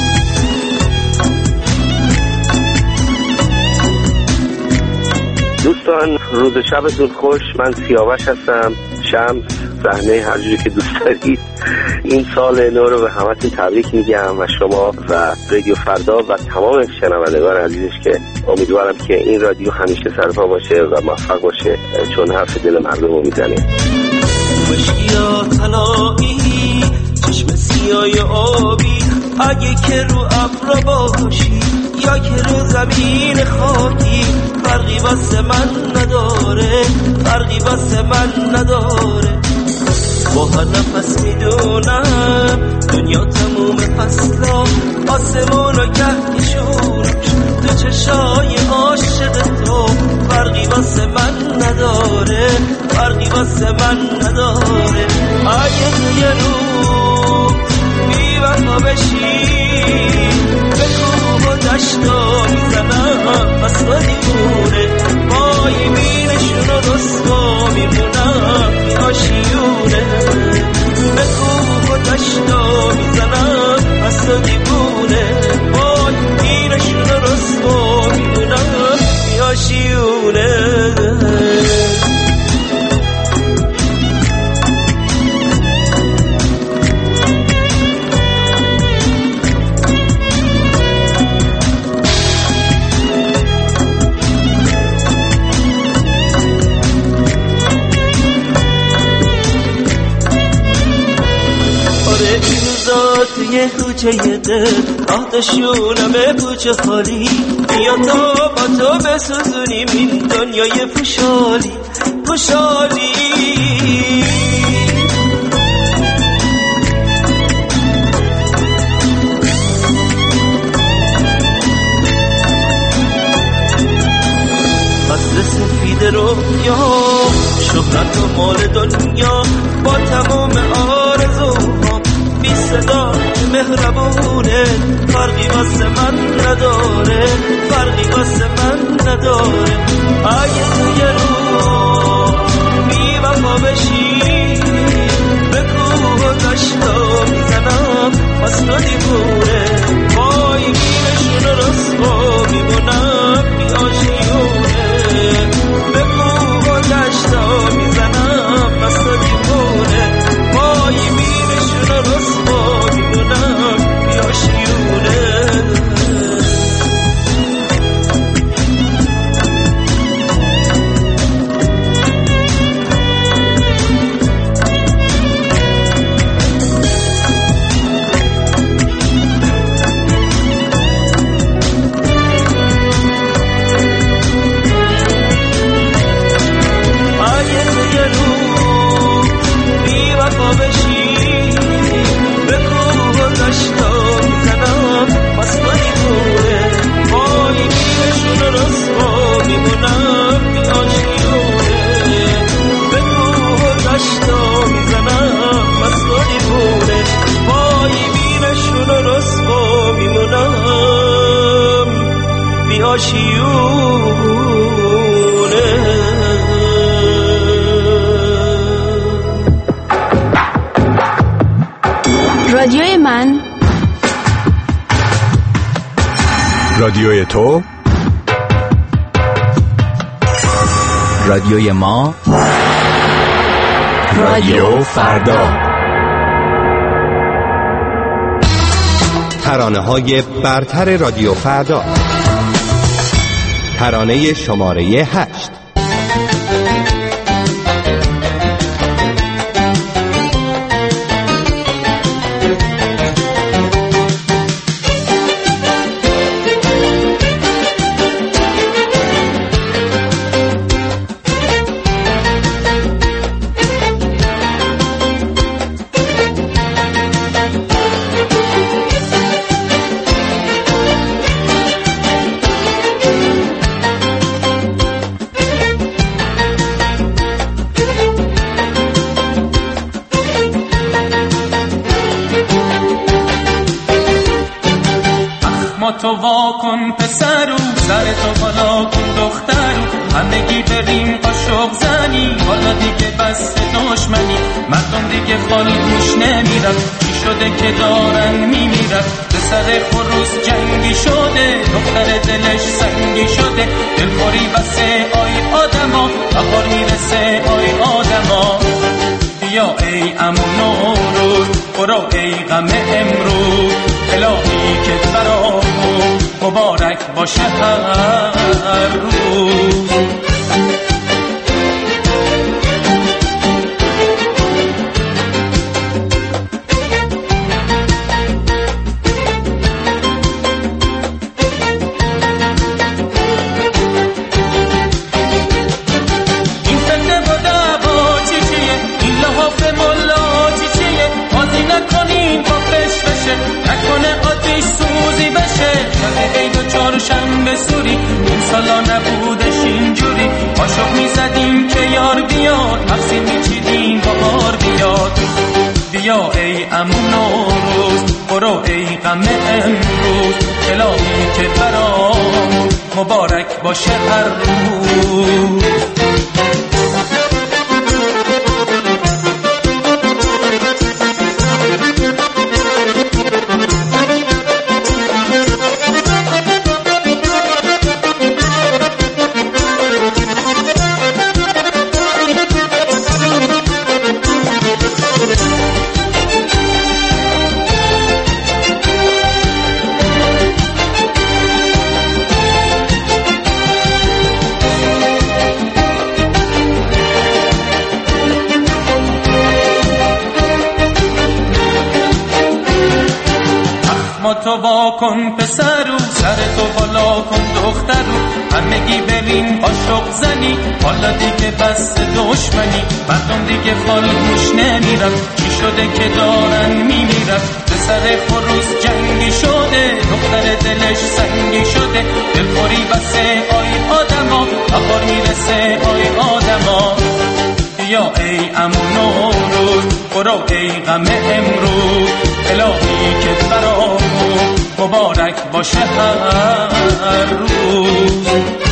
[SPEAKER 16] دوستان روز شبتون خوش. من سیاوش هستم، شمس، صحنه، هر جوری که دوست دارید. این سال نو رو به همتون تبریک میگم و شما و رادیو فردا و تمام شنوندگان عزیزش که امیدوارم که این رادیو همیشه سرپا باشه و موفق باشه، چون حرف دل مردم رو میزنه.
[SPEAKER 4] مشکیا طلایی چشم سیای آبی، اگه که رو ابر باشی یا که رو زمین خاکی، فرقی واسه من نداره، فرقی واسه من نداره. با هر نفس میدونم دنیا تموم فصلا، آسمون و کهکشونش تو چشای عاشق تو، فرقی واسه من نداره، فرقی واسه من نداره. اگه توی رو بی وفا بشی به کوه و دشتا میزنم پس تو دیوونه، با یمینشون و رسوا میمونم آشیونه، به کوه و دشتا میزنم پس تو دیوونه، با یمینشون و رسوا میمونم آشیونه. توی کوچه دل آتشونم کوچه خالی، بیا تا با تو بسوزونیم این دنیای پوشالی پوشالی. فصل سفید رویا، شهرت و مال دنیا، با تمام آرزوها بی صدا مهربونه، فرقی واسه من نداره، فرقی واسه من نداره. اگه توی رو بی وفا بشی به کوه و دشتا میزنم پس تو دیوونه، با یمینشون و رسوا میمونم بی آشیونه، به کوه و دشتا میزنم پس تو دیوونه، با یمینشون و رسوا میمونم بی آشیونه.
[SPEAKER 20] رادیوی من،
[SPEAKER 2] رادیوی تو،
[SPEAKER 22] رادیوی ما،
[SPEAKER 2] رادیو فردا.
[SPEAKER 22] ترانه‌های برتر رادیو فردا. ترانه شماره 8.
[SPEAKER 4] تو واکن پسرو، سر تو بالا کن دخترو، همگی بریم قاشق زنی، حالا دیگه بس دشمنی، مردم دیگه خالی گوش نمی نمیرفت، چی شده که دارن میمیرن؟ پسر خروس جنگی شده، دختر دلش سنگی شده، دلخوری بسه آی آدما، بهار میرسه آی آدما. بیا ای عمو نوروز، برو ای غم امروز، الهی که برامون مبارک باشه هر روز. نکنه آتیش سوزی بشه، شب عید و چهارشنبه سوری، اون سالا نبودش اینجوری، عاشق میزدیم که یار بیاد، تفسیر میچیدیم بهار بیاد. بیا ای عمو نوروز، برو ای غم امروز، الهی که برامون مبارک باشه هر روز. تو با کن پسرو، سر تو بالا کن دخترو، همگی بریم قاشق زنی، حالا دیگه بس دشمنی، مردم دیگه خاموش نمیرن، چی شده که دارن میمیرن؟ پسر خروس جنگی شده، دختر دلش سنگی شده، دلخوری بسه آی آدما، بهار میرسه آی آدما. بیا ای عمو نوروز، برو ای غم امروز، الهی که برامون مبارک باشه هر روز.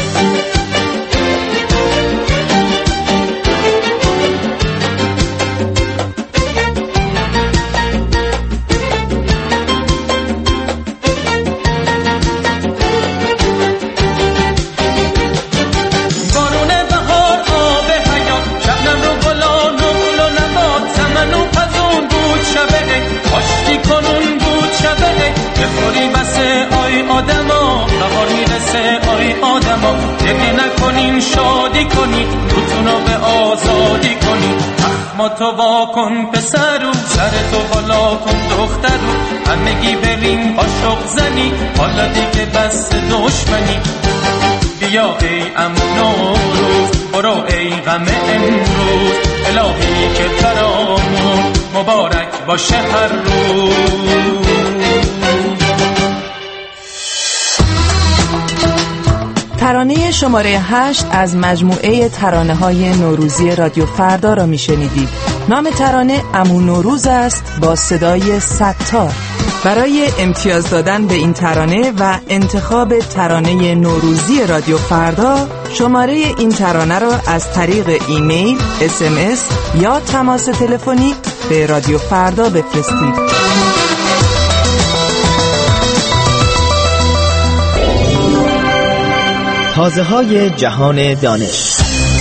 [SPEAKER 4] دیگه نکنین شادی کنی، روتونو به آزادی کنی، ما تو با کن پسرو، سر تو بالا کن دخترو، همگی بریم قاشق زنی، حالا دیگه بس دشمنی. بیا ای عمو نوروز، برو ای غم امروز، الهی که برامون مبارک باشه هر روز.
[SPEAKER 10] ترانه شماره 8 از مجموعه ترانه‌های نوروزی رادیو فردا را میشنیدید. نام ترانه عمو نوروز است با صدای ستار. برای امتیاز دادن به این ترانه و انتخاب ترانه نوروزی رادیو فردا، شماره این ترانه را از طریق ایمیل، SMS یا تماس تلفنی به رادیو فردا بفرستید.
[SPEAKER 22] تازه‌های جهان دانش.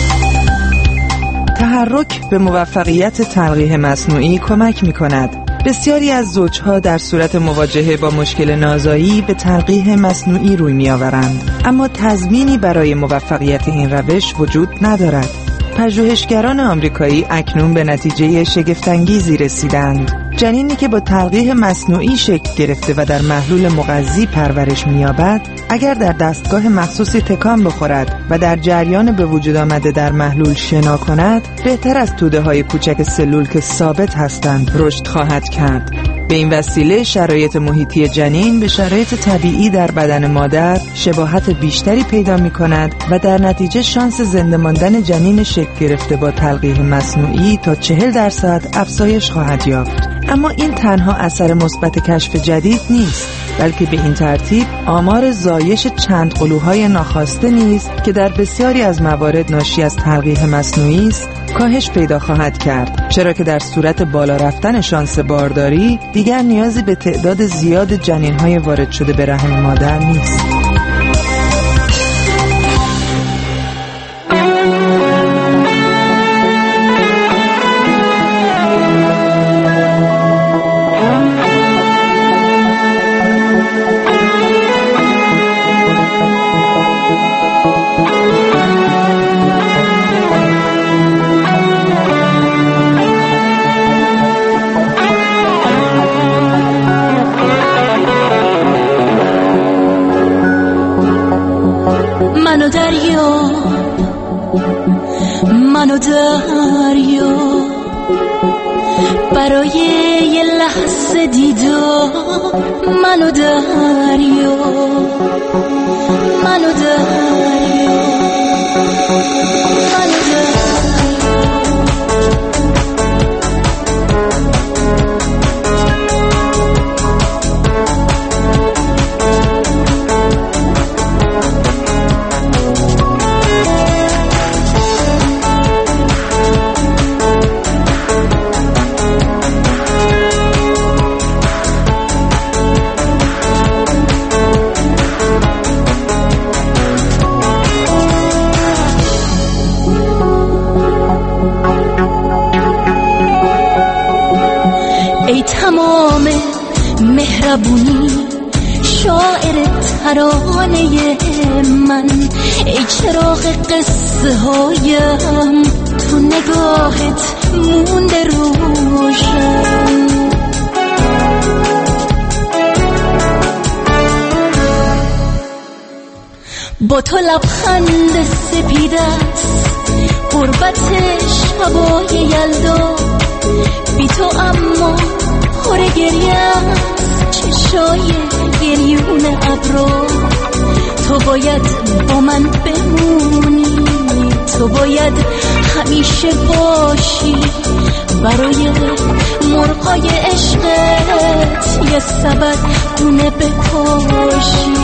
[SPEAKER 10] تحرک به موفقیت تلقیح مصنوعی کمک می‌کند. بسیاری از زوجها در صورت مواجهه با مشکل نازایی به تلقیح مصنوعی روی می‌آورند، اما تضمینی برای موفقیت این روش وجود ندارد. پژوهشگران آمریکایی اکنون به نتیجه شگفت‌انگیزی رسیدند. جنینی که با تلقیح مصنوعی شکل گرفته و در محلول مغذی پرورش می‌یابد، اگر در دستگاه مخصوصی تکان بخورد و در جریان به وجود آمده در محلول شنا کند، بهتر از توده‌های کوچک سلول که ثابت هستند رشد خواهد کرد. به این وسیله شرایط محیطی جنین به شرایط طبیعی در بدن مادر شباهت بیشتری پیدا می‌کند و در نتیجه شانس زنده ماندن جنین شکل گرفته با تلقیح مصنوعی تا 40% افزایش خواهد یافت. اما این تنها اثر مثبت کشف جدید نیست، بلکه به این ترتیب آمار زایش چند قلوهای ناخواسته نیز که در بسیاری از موارد ناشی از تلقیح مصنوعی است کاهش پیدا خواهد کرد، چرا که در صورت بالا رفتن شانس بارداری دیگر نیازی به تعداد زیاد جنین‌های وارد شده به رحم مادر نیست.
[SPEAKER 11] منو دریا برای یه لحظه دیدار، منو دریا منو دریا منو دریا. ای تمام مهربونی شاعر ترانه من، ای چراغ قصه هایم تو نگاهت مونده روشن. با تو لبخند سپیدست قربت شبای یلدا، بی تو اما پر گریه‌ست چشای گریون ابرا. تو باید با من بمونی، تو باید همیشه باشی، برای مرغای عشقت یه سبد گونه بپاشی.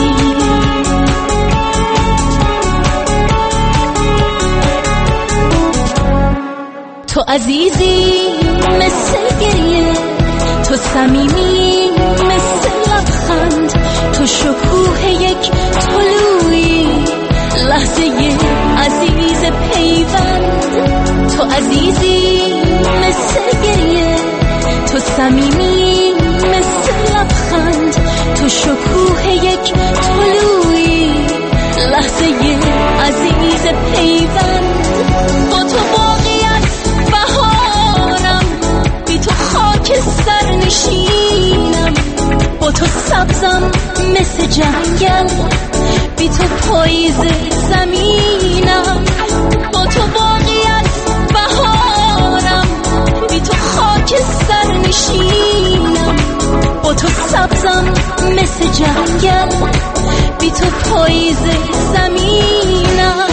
[SPEAKER 11] تو عزیزی مثل گریه، تو صمیمی مثل لبخند، تو شکوه یک طلوعی لحظه عزیز پیوند. تو عزیزی مثل گریه، تو صمیمی مثل لبخند، تو شکوه یک طلوعی لحظه عزیز پیوند. با تو باقیت بهارم، بی تو خاک سر نشینم، با تو سبزم مثل جنگل، بی تو پاییز زمینم. با تو باقیت بهارم، بی تو خاک سر نشینم، با تو سبزم مثل جنگل، بی تو پاییز زمینم.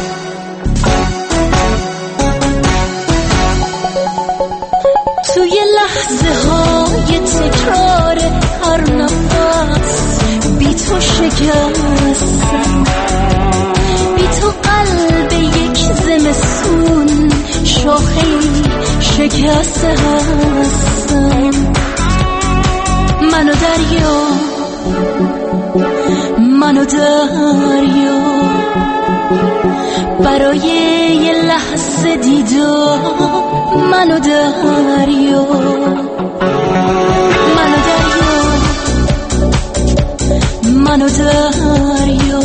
[SPEAKER 11] توی لحظه های تکرار هر نفس بی تو شکستم، بی تو قلب یک زمستون شاخه شکسته هستم. منو دریا منو دریا برای یه لحظه دیدار، منو دریا منو دریا منو دریا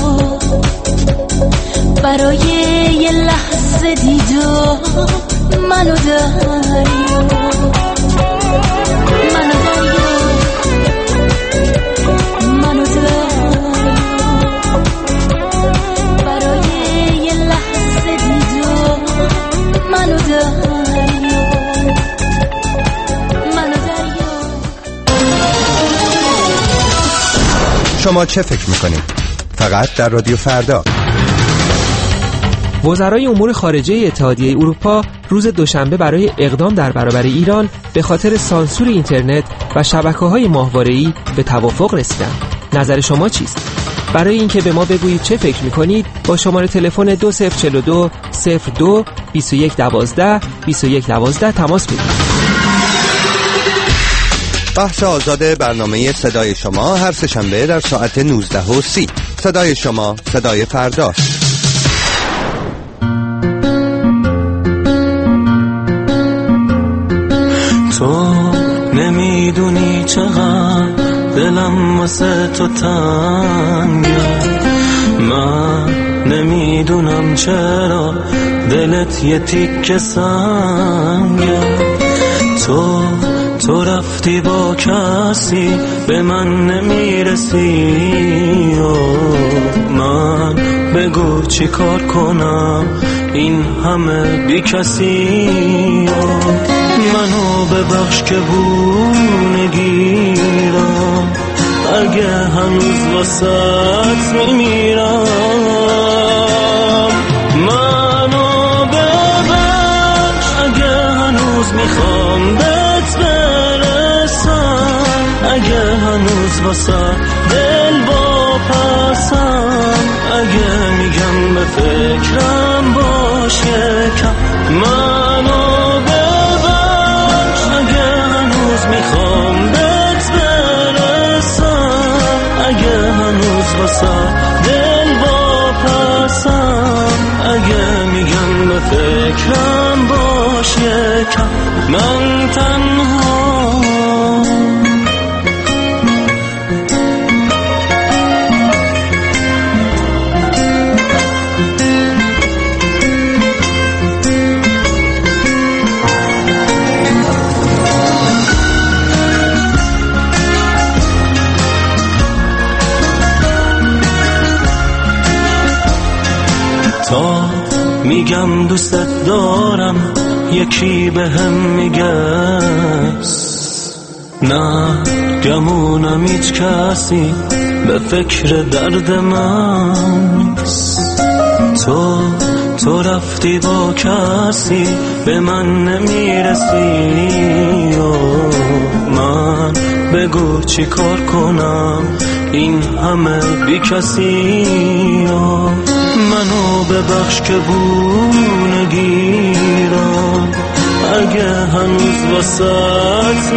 [SPEAKER 11] برای یه لحظه دیدار، منو دریا منو دریا منو دریا برای یه لحظه دیدار، منو دریا منو دریا.
[SPEAKER 2] شما چه فکر میکنید؟ فقط در رادیو فردا.
[SPEAKER 12] وزرای امور خارجه اتحادیه اروپا روز دوشنبه برای اقدام در برابر ایران به خاطر سانسور اینترنت و شبکه‌های ماهواره‌ای به توافق رسیدند. نظر شما چیست؟ برای اینکه به ما بگویید چه فکر می‌کنید با شماره تلفن 2042 02 2112 2112 تماس بگیرید.
[SPEAKER 2] بحث آزاد برنامه صدای شما هر سه‌شنبه در ساعت 19:30. صدای شما، صدای فردا.
[SPEAKER 4] تو نمیدونی چقدر دلم واسه تو تنگه، من نمیدونم چرا دلت یه تیکه سنگه. تو رفتی با کسی به من نمیرسی، من بگو چی کار کنم این همه بی کسی. منو ببخش که بونگیرم، اگه هنوز واسط میمیرم. منو ببخش اگه هنوز میخوام بهت برسم، اگه هنوز واسط دل واپسم، اگه میگم به فکرم باش یکم. منو ببخش اگه هنوز میخوام بهت برسم، اگه هنوز واسه دل واپسم، اگه میگم به فکرم باش یکم. من تنها میگم دوست دارم، یکی به هم میگه نه، گمونم هیچ کسی به فکر درد من نیست. تو رفتی با کسی به من نمیرسی، من بگو چی کار کنم این همه بی کسی. منو ببخش که بونگیرم، اگه هنوز واسط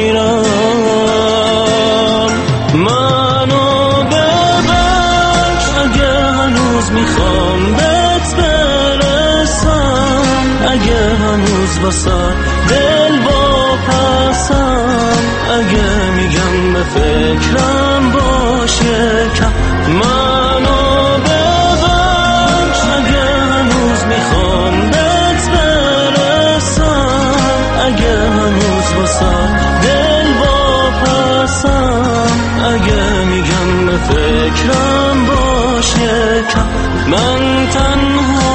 [SPEAKER 4] میمیرم. منو ببخش اگه هنوز میخوام بهت برسم، اگه هنوز واسط دل واپسم، اگه میگم به فکرم باش یکم. منو ببخش اگه هنوز میخوام بهت برسم، اگه هنوز واسه دل واپسم، اگه میگم به فکرم باش یکم. من تنها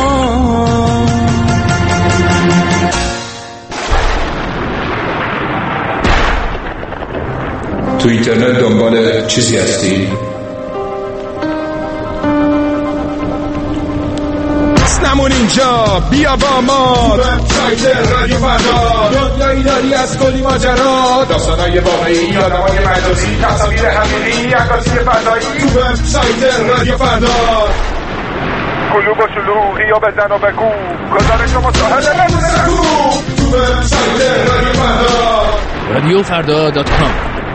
[SPEAKER 5] تو اینترنت دنبال چیزی هستی؟
[SPEAKER 13] نمون اینجا، بیا با ما وبسایت رادیو فردا. دنیایی داری از کلی ماجرا، داستانای واقعی، آدمای مجازی، تصاویر حقیقی، عکاسی فضایی. تو وبسایت رادیو فردا کلوب و شلوغی و بزن و بگو، گزارش و مصاحبه بدون سکو. تو وبسایت رادیو فردا
[SPEAKER 23] radiofarda.com.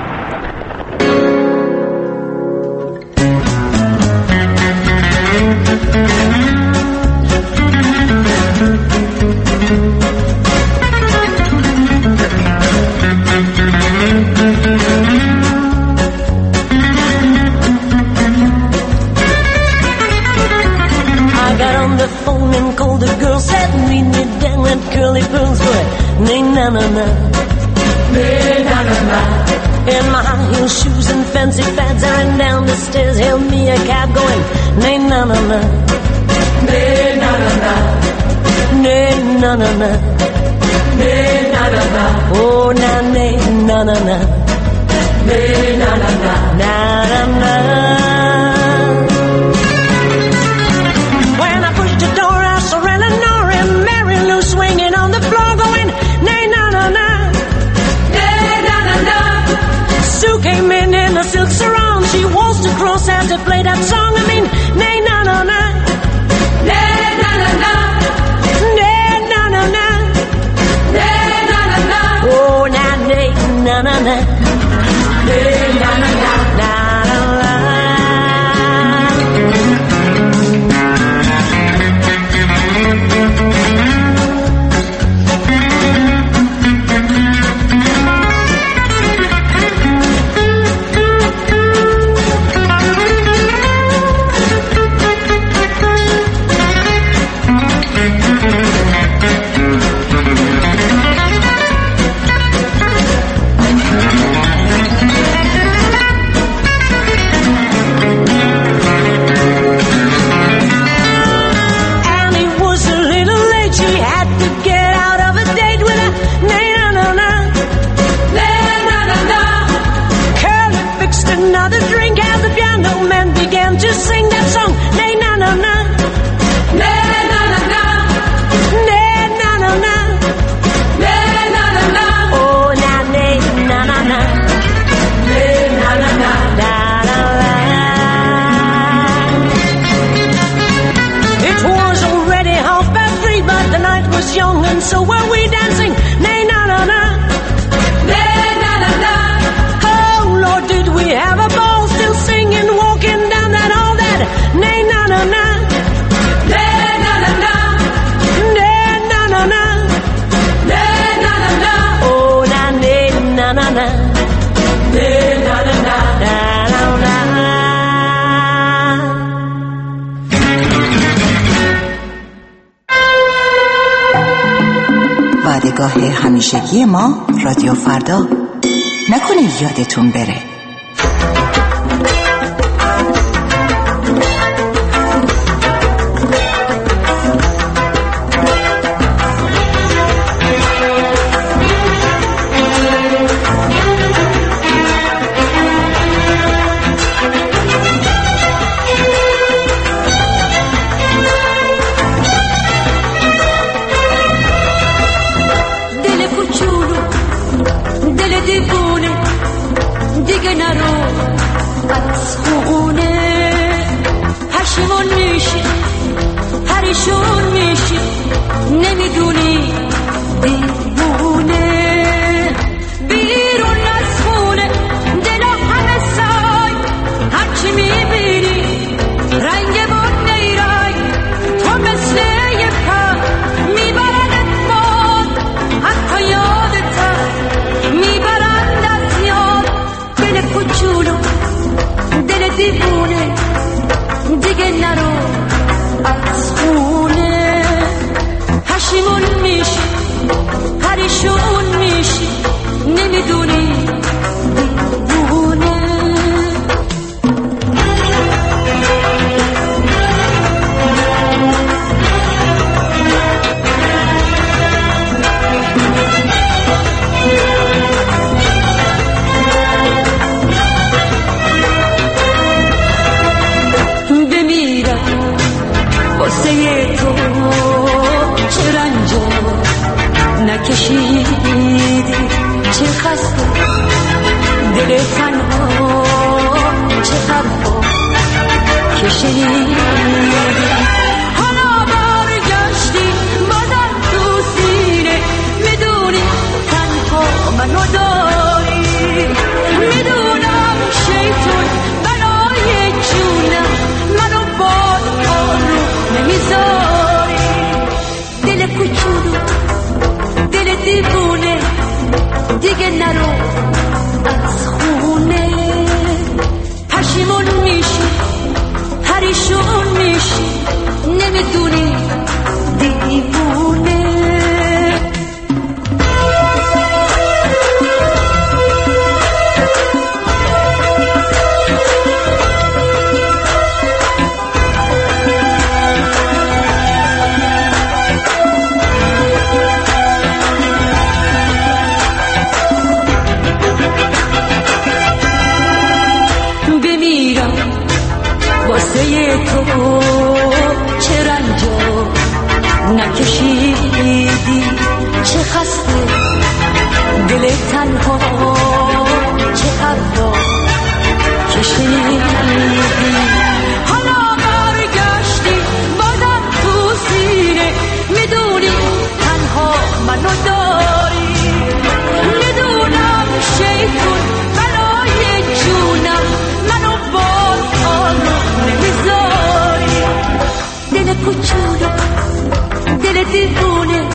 [SPEAKER 11] Curly pearls, but nay na na na, nay na na na. In my high heel shoes and fancy fads, I ran down the stairs, hailed me a cab going, nay na na na, nay na na na, nay na na na, nay na na na. Oh na nay na na na, nay na na na, na na na. When I pushed the door, I saw Eleanor and Mary Lou swinging on the play that song. I mean, nay, na, na, na. Nay, na, na, na. Nay, na, na, na. Nay, na, na, na. Oh, na, nay, na, na, na. Nay, na, na, na. Na, na, na. Young and so were we dancing. Nay, na, na, na. Nay, na, na, na. Oh Lord, did we have a ball, still singing, walking down that hall, that nay, na, na, na. Nay, na, na, na. Nay, na, na, na. Nay, na, na, na. Oh, na, nay, na, na, na. Nay, na, na, na. Na, na, na.
[SPEAKER 7] وادگاه همیشگی ما رادیو فردا. نکنه یادتون بره.
[SPEAKER 11] دیگه نرو از خونه، پشیمون میشی، پریشون میشی، نمیدونی دیوونه. بیرون از خونه دل همه سای، هرچی میبینی رنگ بود نیرای، تو مثل یه پر میبردت باد، حتی یادت میبرند از یاد. دل کوچولو دل دیوونه، دیگه نرو از خونه، پشیمون میشی، پریشون میشی، نمیدونی دیوونه. بمیرم واسه تو، چه رنجا نکشیدی، چه خسته دل تنها، چه غبا که شنیدی. حالا برگشتی بازم تو سینه، میدونی تنها منو داری، میدونم شیطون برای جونم منو باز آروم نمیذاری. دل کوچولو دل دیوونه، دیگه نرو از خونه، پشیمون میشی، پریشون میشی، نمیدونی دیوونه. واسه تو چه رنجا نکشیدی، چه خسته دل تنها، چه غبا که شنیدی. کوچولو